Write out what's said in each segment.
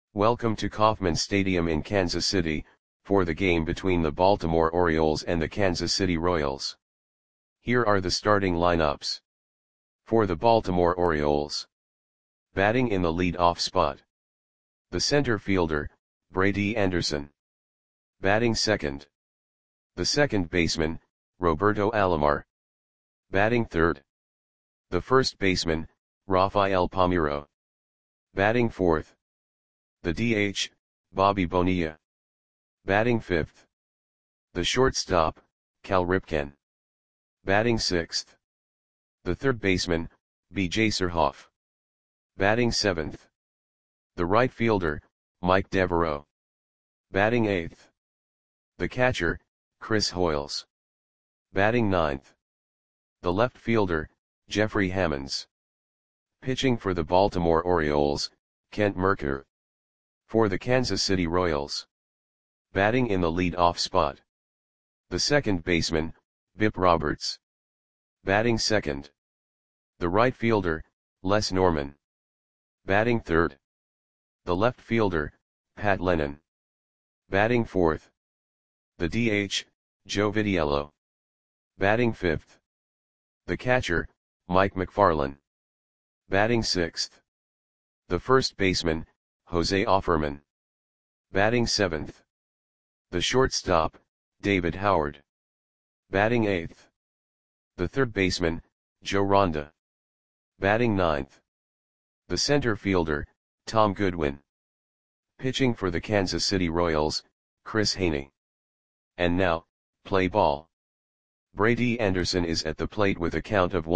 Welcome to Kauffman Stadium in Kansas City, for the game between the Baltimore Orioles and the Kansas City Royals. Here are the starting lineups. For the Baltimore Orioles. Batting in the lead-off spot. The center fielder, Brady Anderson. Batting second. The second baseman, Roberto Alomar. Batting third. The first baseman, Rafael Palmeiro. Batting fourth. The DH, Bobby Bonilla. Batting fifth. The shortstop, Cal Ripken. Batting sixth. The third baseman, B.J. Surhoff. Batting seventh. The right fielder, Mike Devereaux. Batting eighth. The catcher, Chris Hoiles. Batting ninth. The left fielder, Jeffrey Hammonds. Pitching for the Baltimore Orioles, Kent Mercker. For the Kansas City Royals. Batting in the lead-off spot. The second baseman, Bip Roberts. Batting second. The right fielder, Les Norman. Batting third. The left fielder, Pat Lennon. Batting fourth. The DH, Joe Vitiello. Batting fifth. The catcher, Mike McFarland. Batting sixth. The first baseman, Jose Offerman. Batting seventh. The shortstop, David Howard. Batting eighth. The third baseman, Joe Ronda. Batting ninth. The center fielder, Tom Goodwin. Pitching for the Kansas City Royals, Chris Haney. And now, play ball. Brady Anderson is at the plate with a count of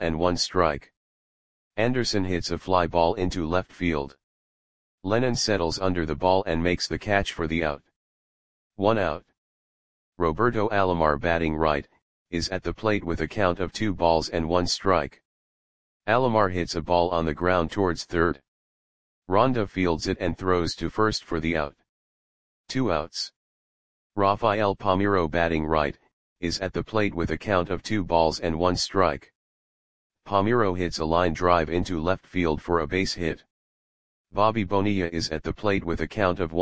1-1 Anderson hits a fly ball into left field. Lennon settles under the ball and makes the catch for the out. 1 out. Roberto Alomar, batting right, is at the plate with a count of 2-1. Alomar hits a ball on the ground towards third. Ronda fields it and throws to first for the out. 2 outs. Rafael Palmeiro, batting right, is at the plate with a count of 2-1. Palmeiro hits a line drive into left field for a base hit. Bobby Bonilla is at the plate with a count of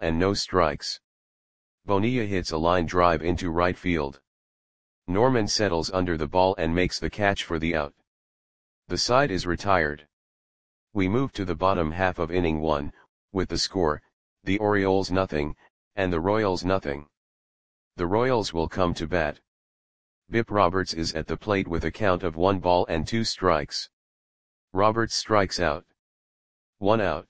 1-0. Bonilla hits a line drive into right field. Norman settles under the ball and makes the catch for the out. The side is retired. We move to the bottom half of inning 1, with the score, the Orioles 0, and the Royals 0. The Royals will come to bat. Bip Roberts is at the plate with a count of 1-2. Roberts strikes out. 1 out.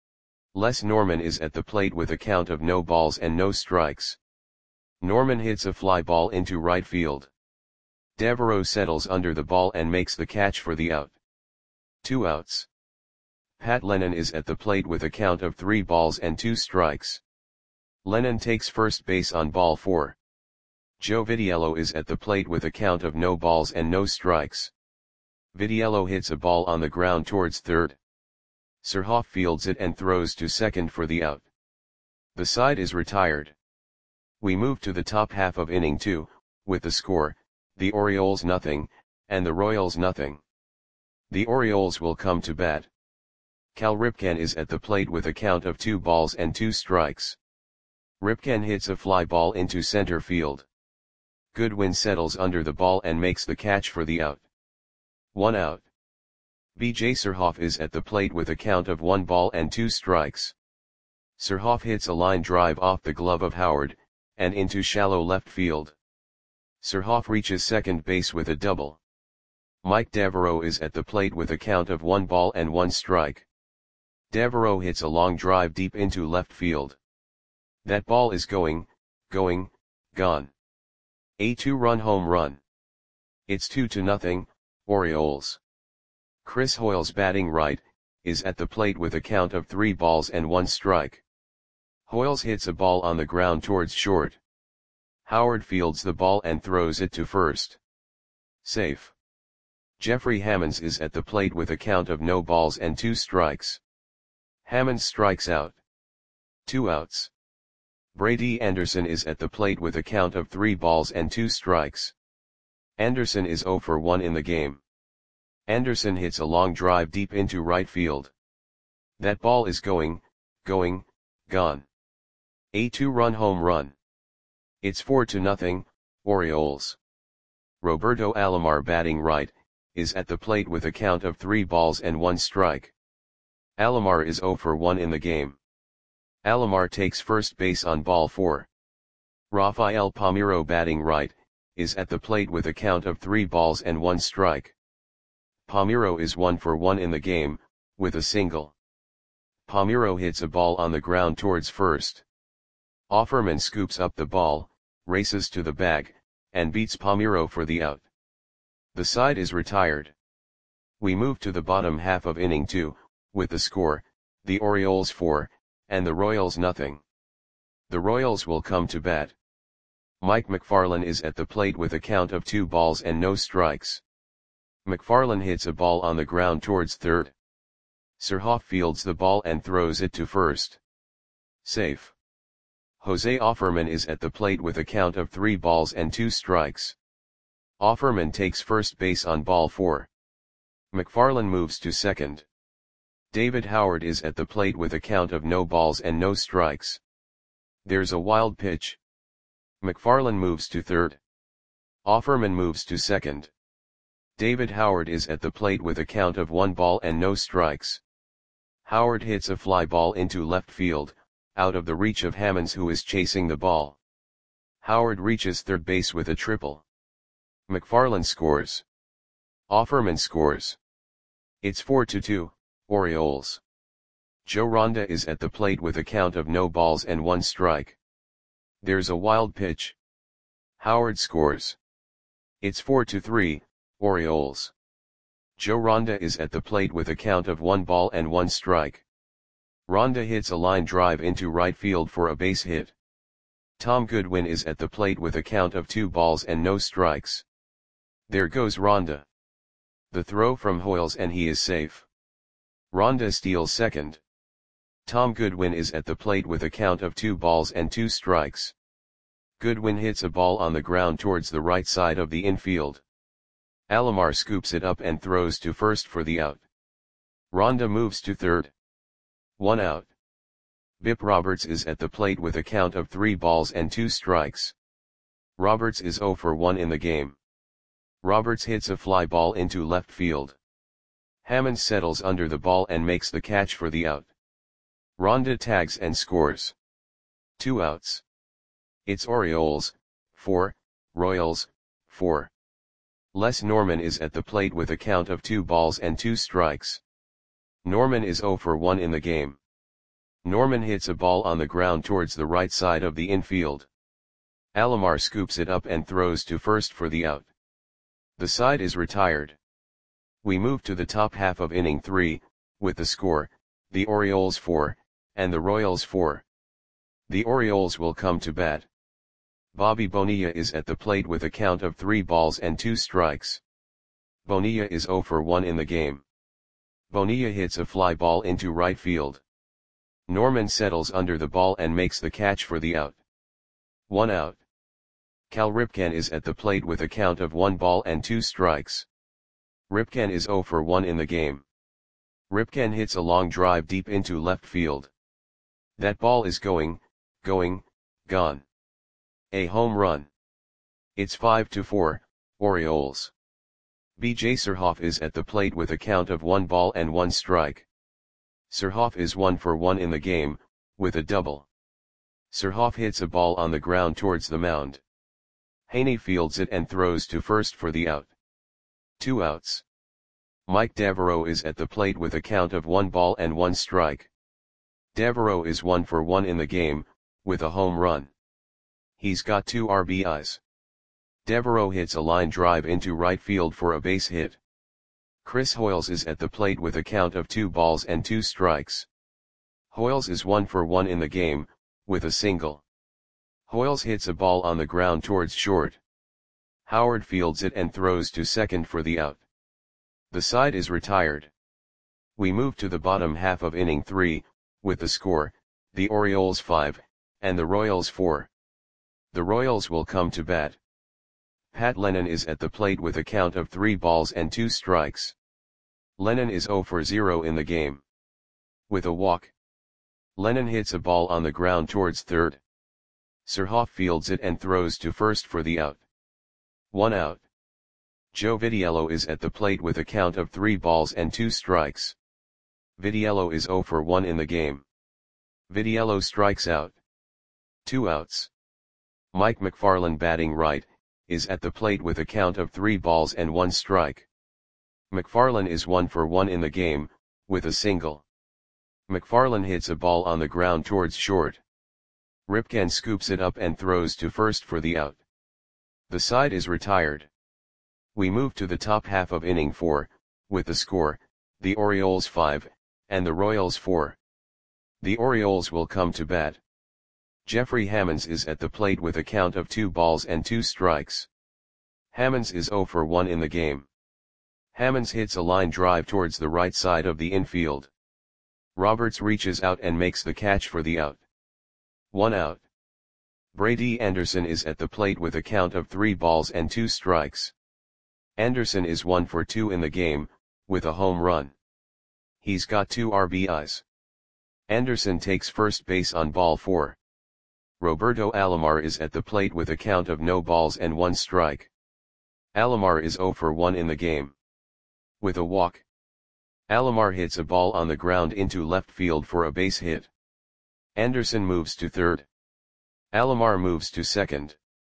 Les Norman is at the plate with a count of no balls and no strikes. Norman hits a fly ball into right field. Devereaux settles under the ball and makes the catch for the out. 2 outs. Pat Lennon is at the plate with a count of 3-2. Lennon takes first base on ball 4. Joe Vitiello is at the plate with a count of no balls and no strikes. Vitiello hits a ball on the ground towards third. Surhoff fields it and throws to second for the out. The side is retired. We move to the top half of inning 2, with the score, the Orioles 0, and the Royals 0. The Orioles will come to bat. Cal Ripken is at the plate with a count of 2-2. Ripken hits a fly ball into center field. Goodwin settles under the ball and makes the catch for the out. 1 out. B.J. Surhoff is at the plate with a count of 1-2. Surhoff hits a line drive off the glove of Howard, and into shallow left field. Surhoff reaches second base with a double. Mike Devereaux is at the plate with a count of 1-1. Devereaux hits a long drive deep into left field. That ball is gone. A 2-run home run. It's 2-0, Orioles. Chris Hoiles, batting right, is at the plate with a count of 3-1. Hoiles hits a ball on the ground towards short. Howard fields the ball and throws it to first. Safe. Jeffrey Hammonds is at the plate with a count of no balls and 2 strikes. Hammonds strikes out. 2 outs. Brady Anderson is at the plate with a count of 3 balls and 2 strikes. Anderson is 0 for 1 in the game. Anderson hits a long drive deep into right field. That ball is gone. going, gone. A 2-run home run. It's 4-0, Orioles. Roberto Alomar batting right, is at the plate with a count of 3 balls and 1 strike. Alomar is 0 for 1 in the game. Alomar takes first base on ball 4. Rafael Palmeiro batting right, is at the plate with a count of 3 balls and 1 strike. Palmeiro is 1 for 1 in the game, with a single. Palmeiro hits a ball on the ground towards first. Offerman scoops up the ball, races to the bag, and beats Palmeiro for the out. The side is retired. We move to the bottom half of inning 2, with the score, the Orioles 4, and the Royals nothing. The Royals will come to bat. Mike McFarland is at the plate with a count of 2 balls and no strikes. McFarland hits a ball on the ground towards third. Surhoff fields the ball and throws it to first. Safe. Jose Offerman is at the plate with a count of 3 balls and 2 strikes. Offerman takes first base on ball 4. McFarland moves to second. David Howard is at the plate with a count of no balls and no strikes. There's a wild pitch. McFarland moves to third. Offerman moves to second. David Howard is at the plate with a count of 1 ball and no strikes. Howard hits a fly ball into left field, out of the reach of Hammonds, who is chasing the ball. Howard reaches third base with a triple. McFarland scores. Offerman scores. It's 4-2, Orioles. Joe Ronda is at the plate with a count of no balls and 1 strike. There's a wild pitch. Howard scores. It's 4-3, Orioles. Joe Ronda is at the plate with a count of 1 ball and 1 strike. Ronda hits a line drive into right field for a base hit. Tom Goodwin is at the plate with a count of 2 balls and no strikes. There goes Ronda. The throw from Hoyles and he is safe. Ronda steals second. Tom Goodwin is at the plate with a count of 2 balls and 2 strikes. Goodwin hits a ball on the ground towards the right side of the infield. Alomar scoops it up and throws to first for the out. Ronda moves to third. 1 out. Bip Roberts is at the plate with a count of 3 balls and 2 strikes. Roberts is 0 for 1 in the game. Roberts hits a fly ball into left field. Hammond settles under the ball and makes the catch for the out. Ronda tags and scores. 2 outs. It's Orioles, 4, Royals, 4. Les Norman is at the plate with a count of 2 balls and 2 strikes. Norman is 0 for 1 in the game. Norman hits a ball on the ground towards the right side of the infield. Alomar scoops it up and throws to first for the out. The side is retired. We move to the top half of inning 3, with the score, the Orioles 4, and the Royals 4. The Orioles will come to bat. Bobby Bonilla is at the plate with a count of 3 balls and 2 strikes. Bonilla is 0 for 1 in the game. Bonilla hits a fly ball into right field. Norman settles under the ball and makes the catch for the out. 1 out. Cal Ripken is at the plate with a count of 1 ball and 2 strikes. Ripken is 0 for 1 in the game. Ripken hits a long drive deep into left field. That ball is going, gone. A home run. It's 5-4, Orioles. B.J. Surhoff is at the plate with a count of 1 ball and 1 strike. Surhoff is 1 for 1 in the game, with a double. Surhoff hits a ball on the ground towards the mound. Haney fields it and throws to first for the out. 2 outs. Mike Devereaux is at the plate with a count of 1 ball and 1 strike. Devereaux is 1 for 1 in the game, with a home run. He's got 2 RBIs. Devereaux hits a line drive into right field for a base hit. Chris Hoyles is at the plate with a count of 2 balls and 2 strikes. Hoyles is 1 for 1 in the game, with a single. Hoyles hits a ball on the ground towards short. Howard fields it and throws to second for the out. The side is retired. We move to the bottom half of inning 3, with the score, the Orioles 5, and the Royals 4. The Royals will come to bat. Pat Lennon is at the plate with a count of 3 balls and 2 strikes. Lennon is 0 for 0 in the game. With a walk. Lennon hits a ball on the ground towards third. Surhoff fields it and throws to first for the out. 1 out. Joe Vitiello is at the plate with a count of 3 balls and 2 strikes. Vitiello is 0 for 1 in the game. Vitiello strikes out. 2 outs. Mike McFarland, batting right, is at the plate with a count of 3 balls and 1 strike. McFarland is 1 for 1 in the game, with a single. McFarland hits a ball on the ground towards short. Ripken scoops it up and throws to first for the out. The side is retired. We move to the top half of inning 4, with the score, the Orioles 5, and the Royals 4. The Orioles will come to bat. Jeffrey Hammonds is at the plate with a count of 2 balls and 2 strikes. Hammonds is 0 for 1 in the game. Hammonds hits a line drive towards the right side of the infield. Roberts reaches out and makes the catch for the out. 1 out. Brady Anderson is at the plate with a count of 3 balls and 2 strikes. Anderson is 1 for 2 in the game, with a home run. He's got 2 RBIs. Anderson takes first base on ball 4. Roberto Alomar is at the plate with a count of no balls and 1 strike. Alomar is 0 for 1 in the game. With a walk. Alomar hits a ball on the ground into left field for a base hit. Anderson moves to third. Alomar moves to second.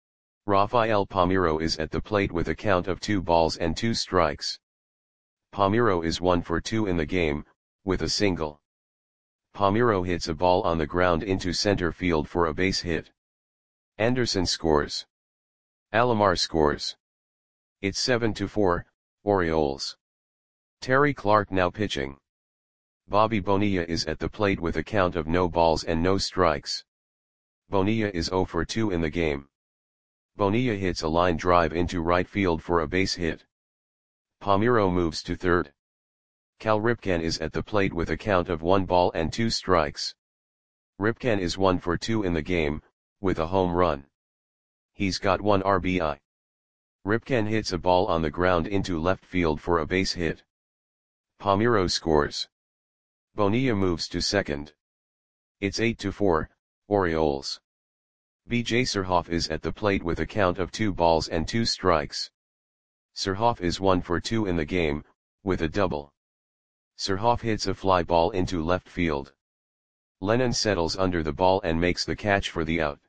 Rafael Palmeiro is at the plate with a count of 2 balls and 2 strikes. Palmeiro is 1 for 2 in the game, with a single. Palmeiro hits a ball on the ground into center field for a base hit. Anderson scores. Alomar scores. It's 7-4, Orioles. Terry Clark now pitching. Bobby Bonilla is at the plate with a count of no balls and no strikes. Bonilla is 0 for 2 in the game. Bonilla hits a line drive into right field for a base hit. Palmeiro moves to third. Cal Ripken is at the plate with a count of 1 ball and 2 strikes. Ripken is 1 for 2 in the game, with a home run. He's got 1 RBI. Ripken hits a ball on the ground into left field for a base hit. Palmeiro scores. Bonilla moves to second. It's 8-4, Orioles. B.J. Surhoff is at the plate with a count of 2 balls and 2 strikes. Surhoff is 1 for 2 in the game, with a double. Surhoff hits a fly ball into left field. Lennon settles under the ball and makes the catch for the out.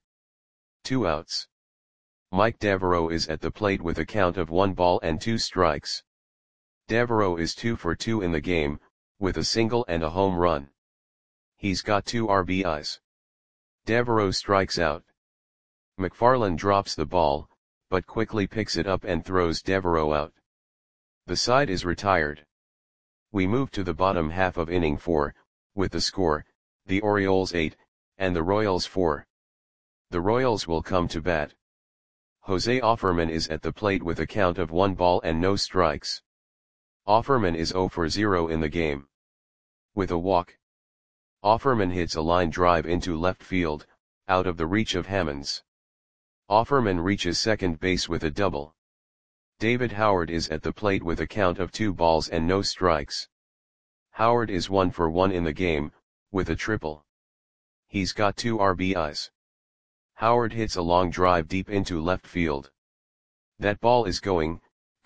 2 outs. Mike Devereaux is at the plate with a count of 1 ball and 2 strikes. Devereaux is 2 for 2 in the game, with a single and a home run. He's got 2 RBIs. Devereaux strikes out. McFarland drops the ball, but quickly picks it up and throws Devereaux out. The side is retired. We move to the bottom half of inning 4, with the score, the Orioles 8, and the Royals 4. The Royals will come to bat. Jose Offerman is at the plate with a count of 1 ball and no strikes. Offerman is 0 for 0 in the game. With a walk. Offerman hits a line drive into left field, out of the reach of Hammonds. Offerman reaches second base with a double. David Howard is at the plate with a count of 2 balls and no strikes. Howard is 1 for 1 in the game, with a triple. He's got 2 RBIs. Howard hits a long drive deep into left field. That ball is gone.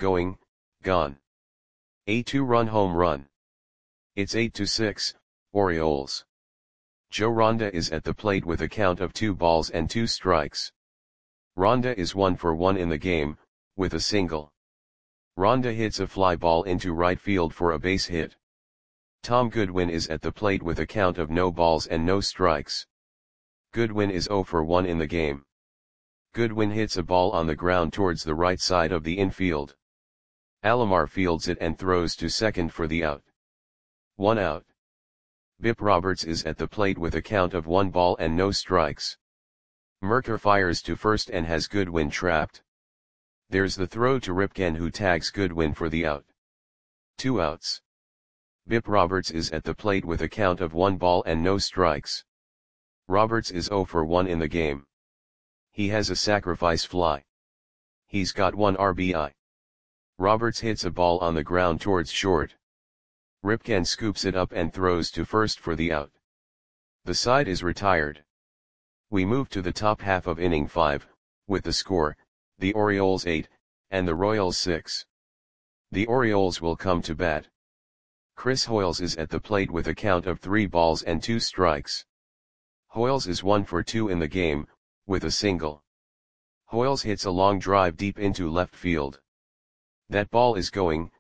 A 2-run home run. It's 8-6, Orioles. Joe Ronda is at the plate with a count of 2 balls and 2 strikes. Ronda is 1 for 1 in the game, with a single. Ronda hits a fly ball into right field for a base hit. Tom Goodwin is at the plate with a count of no balls and no strikes. Goodwin is 0 for 1 in the game. Goodwin hits a ball on the ground towards the right side of the infield. Alomar fields it and throws to second for the out. 1 out. Bip Roberts is at the plate with a count of 1 ball and no strikes. Merker fires to first and has Goodwin trapped. There's the throw to Ripken, who tags Goodwin for the out. 2 outs. Bip Roberts is at the plate with a count of 1 ball and no strikes. Roberts is 0 for 1 in the game. He has a sacrifice fly. He's got 1 RBI. Roberts hits a ball on the ground towards short. Ripken scoops it up and throws to first for the out. The side is retired. We move to the top half of inning 5, with the score, the Orioles 8, and the Royals 6. The Orioles will come to bat. Chris Hoiles is at the plate with a count of 3 balls and 2 strikes. Hoiles is 1 for 2 in the game, with a single. Hoiles hits a long drive deep into left field. That ball is gone.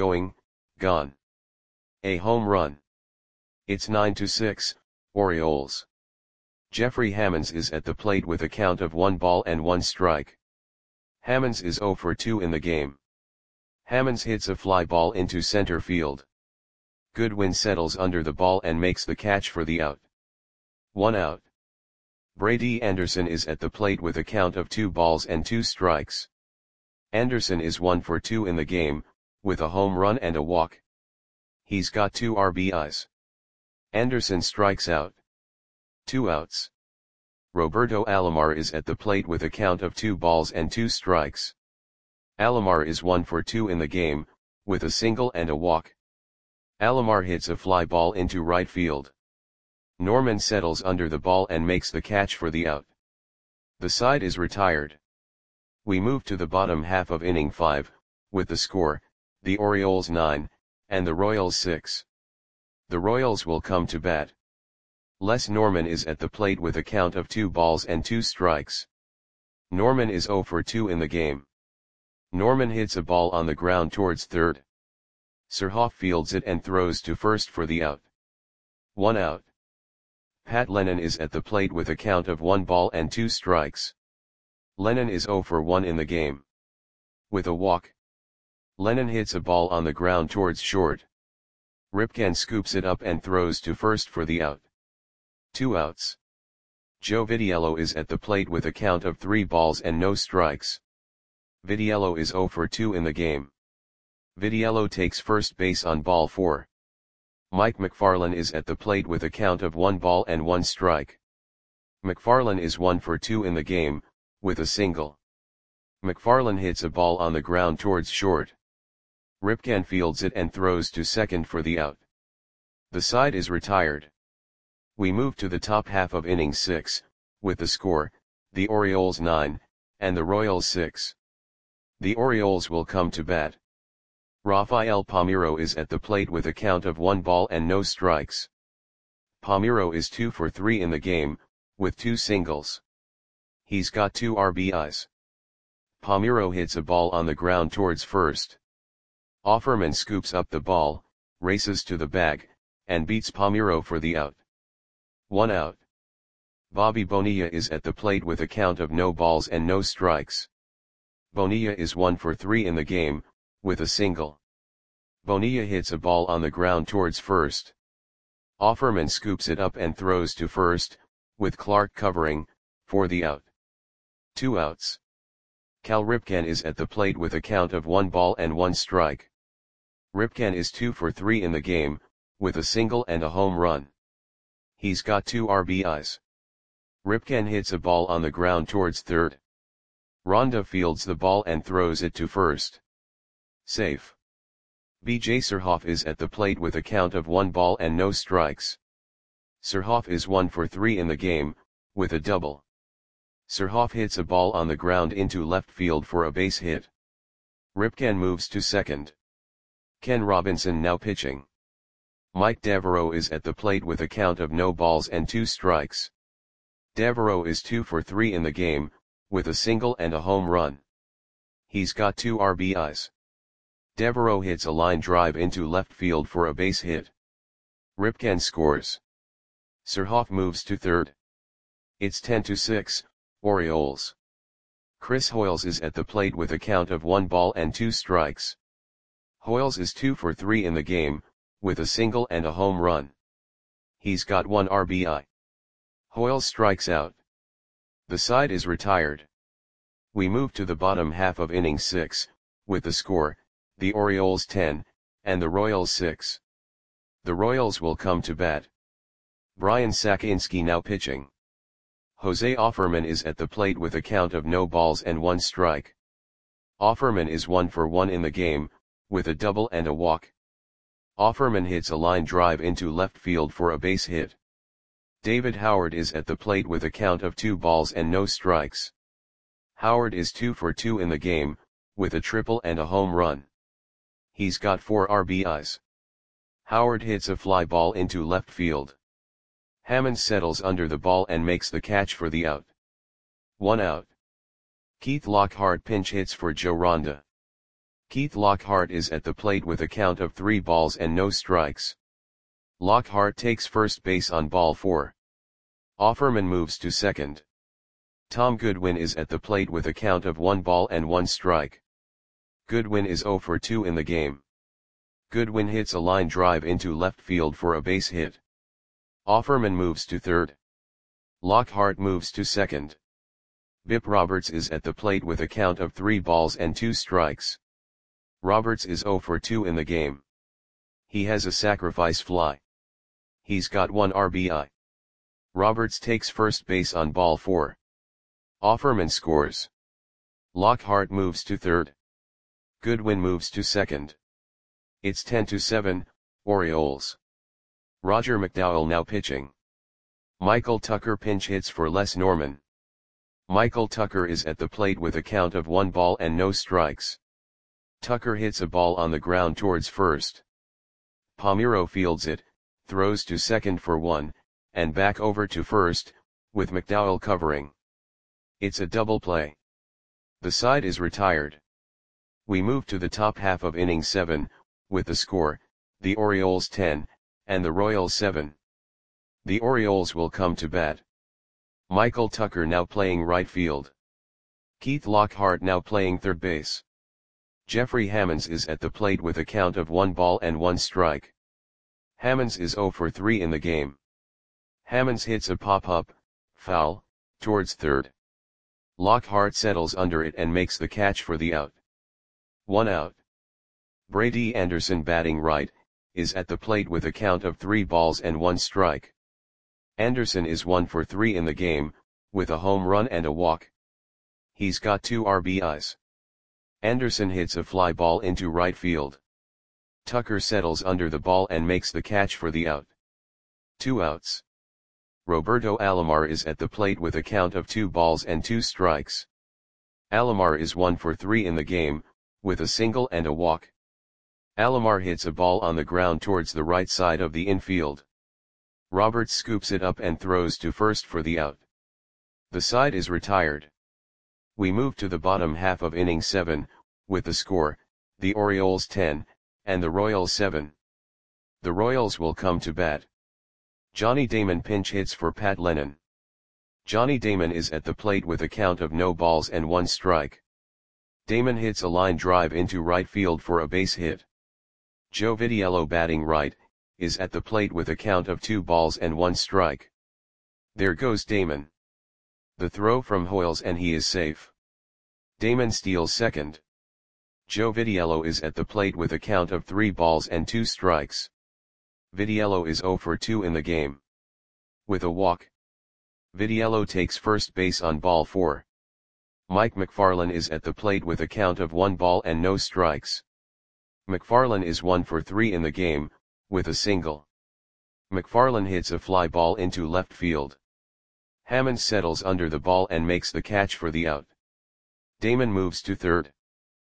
A home run. It's 9-6, Orioles. Jeffrey Hammonds is at the plate with a count of 1 ball and 1 strike. Hammonds is 0 for 2 in the game. Hammonds hits a fly ball into center field. Goodwin settles under the ball and makes the catch for the out. 1 out. Brady Anderson is at the plate with a count of 2 balls and 2 strikes. Anderson is 1 for 2 in the game, with a home run and a walk. He's got 2 RBIs. Anderson strikes out. 2 outs. Roberto Alomar is at the plate with a count of 2 balls and 2 strikes. Alomar is 1 for 2 in the game, with a single and a walk. Alomar hits a fly ball into right field. Norman settles under the ball and makes the catch for the out. The side is retired. We move to the bottom half of inning 5, with the score, the Orioles 9, and the Royals 6. The Royals will come to bat. Les Norman is at the plate with a count of 2 balls and 2 strikes. Norman is 0 for 2 in the game. Norman hits a ball on the ground towards third. Surhoff fields it and throws to first for the out. 1 out. Pat Lennon is at the plate with a count of 1 ball and 2 strikes. Lennon is 0 for 1 in the game. With a walk. Lennon hits a ball on the ground towards short. Ripken scoops it up and throws to first for the out. 2 outs. Joe Vitiello is at the plate with a count of 3 balls and no strikes. Vitiello is 0 for 2 in the game. Vitiello takes first base on ball 4. Mike McFarland is at the plate with a count of 1 ball and 1 strike. McFarland is 1 for 2 in the game, with a single. McFarland hits a ball on the ground towards short. Ripken fields it and throws to second for the out. The side is retired. We move to the top half of inning 6, with the score, the Orioles 9, and the Royals 6. The Orioles will come to bat. Rafael Palmeiro is at the plate with a count of 1 ball and no strikes. Palmeiro is 2 for 3 in the game, with 2 singles. He's got 2 RBIs. Palmeiro hits a ball on the ground towards first. Offerman scoops up the ball, races to the bag, and beats Palmeiro for the out. 1 out. Bobby Bonilla is at the plate with a count of no balls and no strikes. Bonilla is 1 for 3 in the game, with a single. Bonilla hits a ball on the ground towards first. Offerman scoops it up and throws to first, with Clark covering, for the out. 2 outs. Cal Ripken is at the plate with a count of 1 ball and 1 strike. Ripken is 2 for 3 in the game, with a single and a home run. He's got 2 RBIs. Ripken hits a ball on the ground towards third. Ronda fields the ball and throws it to first. Safe. B.J. Surhoff is at the plate with a count of 1 ball and no strikes. Surhoff is 1 for 3 in the game, with a double. Surhoff hits a ball on the ground into left field for a base hit. Ripken moves to second. Ken Robinson now pitching. Mike Devereaux is at the plate with a count of no balls and 2 strikes. Devereaux is 2 for 3 in the game, with a single and a home run. He's got 2 RBIs. Devereaux hits a line drive into left field for a base hit. Ripken scores. Surhoff moves to third. It's 10-6, Orioles. Chris Hoiles is at the plate with a count of 1 ball and 2 strikes. Hoiles is 2 for 3 in the game, with a single and a home run. He's got 1 RBI. Hoiles strikes out. The side is retired. We move to the bottom half of inning 6, with the score, the Orioles 10, and the Royals 6. The Royals will come to bat. Brian Sakinski now pitching. Jose Offerman is at the plate with a count of no balls and 1 strike. Offerman is 1 for 1 in the game, with a double and a walk. Offerman hits a line drive into left field for a base hit. David Howard is at the plate with a count of 2 balls and no strikes. Howard is 2 for 2 in the game, with a triple and a home run. He's got 4 RBIs. Howard hits a fly ball into left field. Hammonds settles under the ball and makes the catch for the out. 1 out. Keith Lockhart pinch hits for Joe Ronda. Keith Lockhart is at the plate with a count of 3 balls and no strikes. Lockhart takes first base on ball 4. Offerman moves to second. Tom Goodwin is at the plate with a count of 1 ball and 1 strike. Goodwin is 0 for 2 in the game. Goodwin hits a line drive into left field for a base hit. Offerman moves to third. Lockhart moves to second. Bip Roberts is at the plate with a count of 3 balls and 2 strikes. Roberts is 0 for 2 in the game. He has a sacrifice fly. He's got 1 RBI. Roberts takes first base on ball 4. Offerman scores. Lockhart moves to third. Goodwin moves to second. It's 10-7, Orioles. Roger McDowell now pitching. Michael Tucker pinch hits for Les Norman. Michael Tucker is at the plate with a count of 1 ball and no strikes. Tucker hits a ball on the ground towards first. Palmeiro fields it, throws to second for 1, and back over to first, with McDowell covering. It's a double play. The side is retired. We move to the top half of inning 7, with the score, the Orioles 10, and the Royals 7. The Orioles will come to bat. Michael Tucker now playing right field. Keith Lockhart now playing third base. Jeffrey Hammonds is at the plate with a count of 1 ball and 1 strike. Hammonds is 0 for 3 in the game. Hammonds hits a pop-up, foul, towards third. Lockhart settles under it and makes the catch for the out. 1 out. Brady Anderson batting right, is at the plate with a count of 3 balls and 1 strike. Anderson is 1 for 3 in the game, with a home run and a walk. He's got 2 RBIs. Anderson hits a fly ball into right field. Tucker settles under the ball and makes the catch for the out. 2 outs. Roberto Alomar is at the plate with a count of 2 balls and 2 strikes. Alomar is 1 for 3 in the game, with a single and a walk. Alomar hits a ball on the ground towards the right side of the infield. Roberts scoops it up and throws to first for the out. The side is retired. We move to the bottom half of inning 7, with the score, the Orioles 10, and the Royals 7. The Royals will come to bat. Johnny Damon pinch hits for Pat Lennon. Johnny Damon is at the plate with a count of no balls and 1 strike. Damon hits a line drive into right field for a base hit. Joe Vitiello batting right, is at the plate with a count of 2 balls and 1 strike. There goes Damon. The throw from Hoyles and he is safe. Damon steals second. Joe Vitiello is at the plate with a count of 3 balls and 2 strikes. Vitiello is 0 for 2 in the game. With a walk. Vitiello takes first base on ball 4. Mike McFarland is at the plate with a count of 1 ball and no strikes. McFarland is 1 for 3 in the game, with a single. McFarland hits a fly ball into left field. Hammond settles under the ball and makes the catch for the out. Damon moves to third.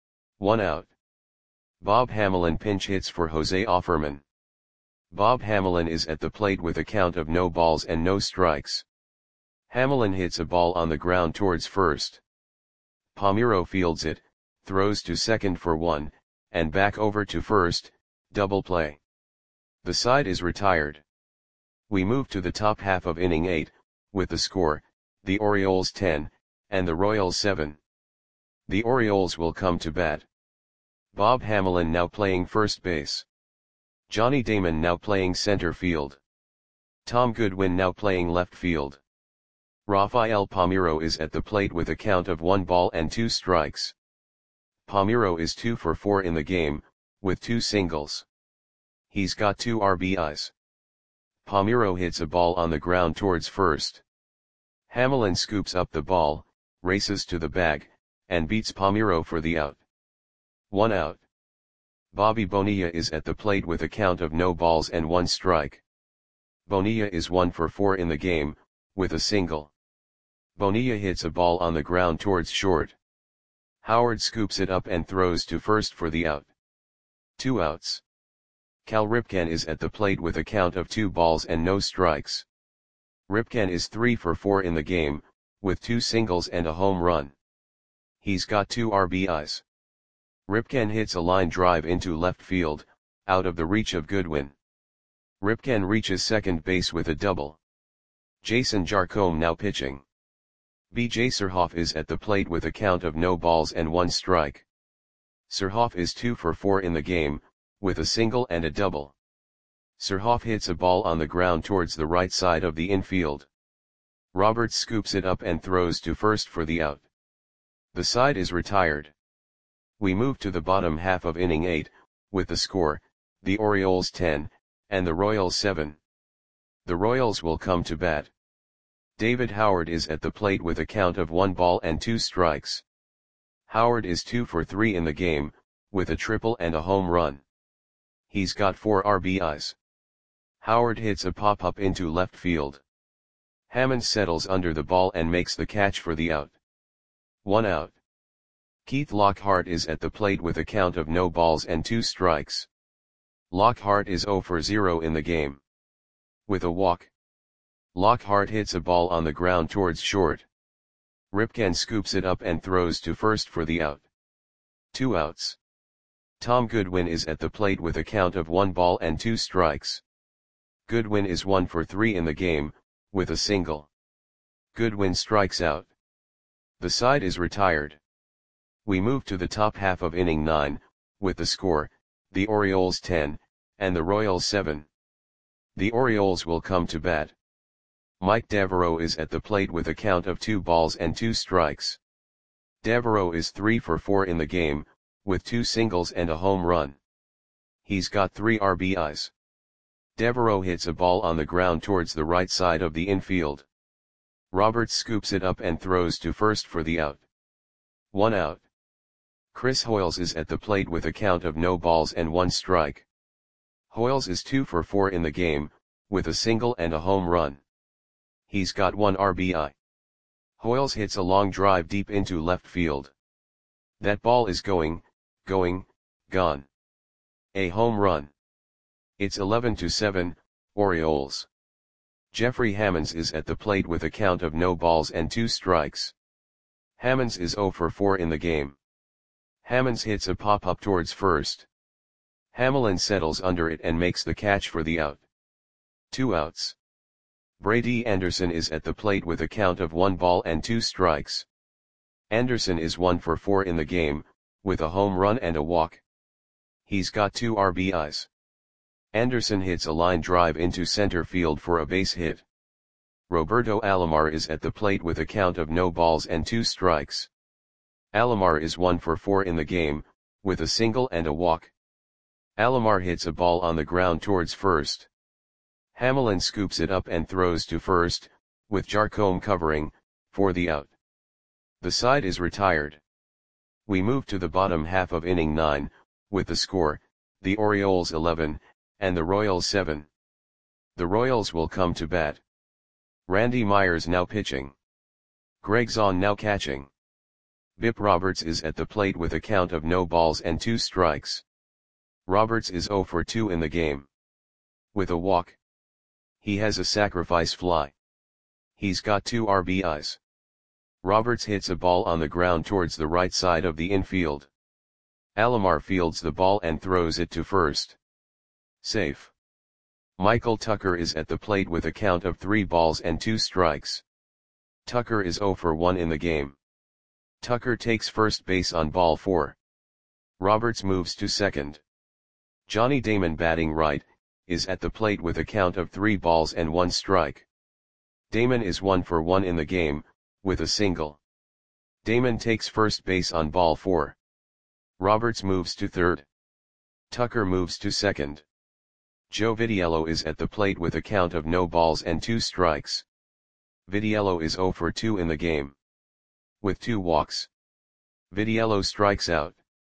1 out. Bob Hamelin pinch hits for Jose Offerman. Bob Hamelin is at the plate with a count of no balls and no strikes. Hamelin hits a ball on the ground towards first. Palmeiro fields it, throws to second for 1, and back over to first, double play. The side is retired. We move to the top half of inning 8, with the score, the Orioles 10, and the Royals 7. The Orioles will come to bat. Bob Hamelin now playing first base. Johnny Damon now playing center field. Tom Goodwin now playing left field. Rafael Palmeiro is at the plate with a count of 1 ball and 2 strikes. Palmeiro is 2 for 4 in the game, with 2 singles. He's got 2 RBIs. Palmeiro hits a ball on the ground towards first. Hamelin scoops up the ball, races to the bag, and beats Palmeiro for the out. 1 out. Bobby Bonilla is at the plate with a count of no balls and 1 strike. Bonilla is 1 for 4 in the game, with a single. Bonilla hits a ball on the ground towards short. Howard scoops it up and throws to first for the out. 2 outs. Cal Ripken is at the plate with a count of 2 balls and no strikes. Ripken is 3 for 4 in the game, with 2 singles and a home run. He's got 2 RBIs. Ripken hits a line drive into left field, out of the reach of Goodwin. Ripken reaches second base with a double. Jason Jarcombe now pitching. B.J. Surhoff is at the plate with a count of no balls and 1 strike. Surhoff is 2 for 4 in the game, with a single and a double. Surhoff hits a ball on the ground towards the right side of the infield. Roberts scoops it up and throws to first for the out. The side is retired. We move to the bottom half of inning 8, with the score, the Orioles 10, and the Royals 7. The Royals will come to bat. David Howard is at the plate with a count of 1 ball and 2 strikes. Howard is 2 for 3 in the game, with a triple and a home run. He's got 4 RBIs. Howard hits a pop-up into left field. Hammond settles under the ball and makes the catch for the out. 1 out. Keith Lockhart is at the plate with a count of no balls and 2 strikes. Lockhart is 0 for 0 in the game. With a walk. Lockhart hits a ball on the ground towards short. Ripken scoops it up and throws to first for the out. 2 outs. Tom Goodwin is at the plate with a count of 1 ball and 2 strikes. Goodwin is 1 for 3 in the game, with a single. Goodwin strikes out. The side is retired. We move to the top half of inning 9, with the score, the Orioles 10, and the Royals 7. The Orioles will come to bat. Mike Devereaux is at the plate with a count of 2 balls and 2 strikes. Devereaux is 3 for 4 in the game, with 2 singles and a home run. He's got 3 RBIs. Devereaux hits a ball on the ground towards the right side of the infield. Roberts scoops it up and throws to first for the out. 1 out. Chris Hoiles is at the plate with a count of no balls and 1 strike. Hoiles is 2 for 4 in the game, with a single and a home run. He's got 1 RBI. Hoiles hits a long drive deep into left field. That ball is gone. A home run. It's 11-7, Orioles. Jeffrey Hammonds is at the plate with a count of no balls and 2 strikes. Hammonds is 0 for 4 in the game. Hammonds hits a pop-up towards first. Hamlin settles under it and makes the catch for the out. 2 outs. Brady Anderson is at the plate with a count of 1 ball and 2 strikes. Anderson is 1 for 4 in the game, with a home run and a walk. He's got 2 RBIs. Anderson hits a line drive into center field for a base hit. Roberto Alomar is at the plate with a count of no balls and 2 strikes. Alomar is 1 for 4 in the game, with a single and a walk. Alomar hits a ball on the ground towards first. Hamlin scoops it up and throws to first, with Jarcombe covering, for the out. The side is retired. We move to the bottom half of inning 9, with the score, the Orioles 11, and the Royals 7. The Royals will come to bat. Randy Myers now pitching. Greg Zahn now catching. Bip Roberts is at the plate with a count of no balls and 2 strikes. Roberts is 0 for 2 in the game. With a walk. He has a sacrifice fly. He's got 2 RBIs. Roberts hits a ball on the ground towards the right side of the infield. Alomar fields the ball and throws it to first. Safe. Michael Tucker is at the plate with a count of 3 balls and 2 strikes. Tucker is 0 for 1 in the game. Tucker takes first base on ball 4. Roberts moves to second. Johnny Damon batting right, is at the plate with a count of 3 balls and 1 strike. Damon is 1 for 1 in the game, with a single. Damon takes first base on ball 4. Roberts moves to third. Tucker moves to second. Joe Vitiello is at the plate with a count of no balls and 2 strikes. Vitiello is 0 for 2 in the game. With 2 walks. Vitiello strikes out.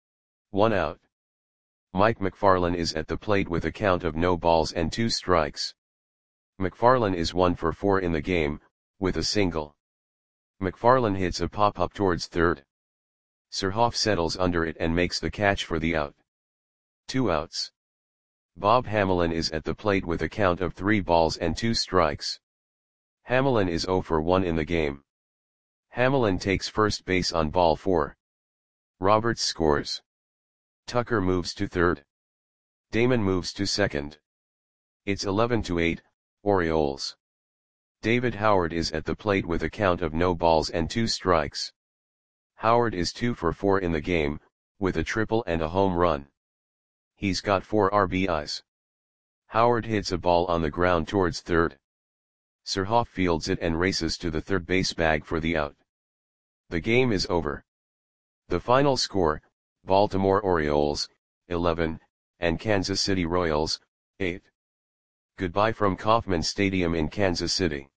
1 out. Mike McFarland is at the plate with a count of no balls and 2 strikes. McFarland is 1 for 4 in the game, with a single. McFarland hits a pop-up towards third. Surhoff settles under it and makes the catch for the out. 2 outs. Bob Hamelin is at the plate with a count of 3 balls and 2 strikes. Hamelin is 0 for 1 in the game. Hamelin takes first base on ball 4. Roberts scores. Tucker moves to third. Damon moves to second. It's 11-8, Orioles. David Howard is at the plate with a count of no balls and 2 strikes. Howard is 2 for 4 in the game, with a triple and a home run. He's got 4 RBIs. Howard hits a ball on the ground towards third. Surhoff fields it and races to the third base bag for the out. The game is over. The final score, Baltimore Orioles, 11, and Kansas City Royals, 8. Goodbye from Kauffman Stadium in Kansas City.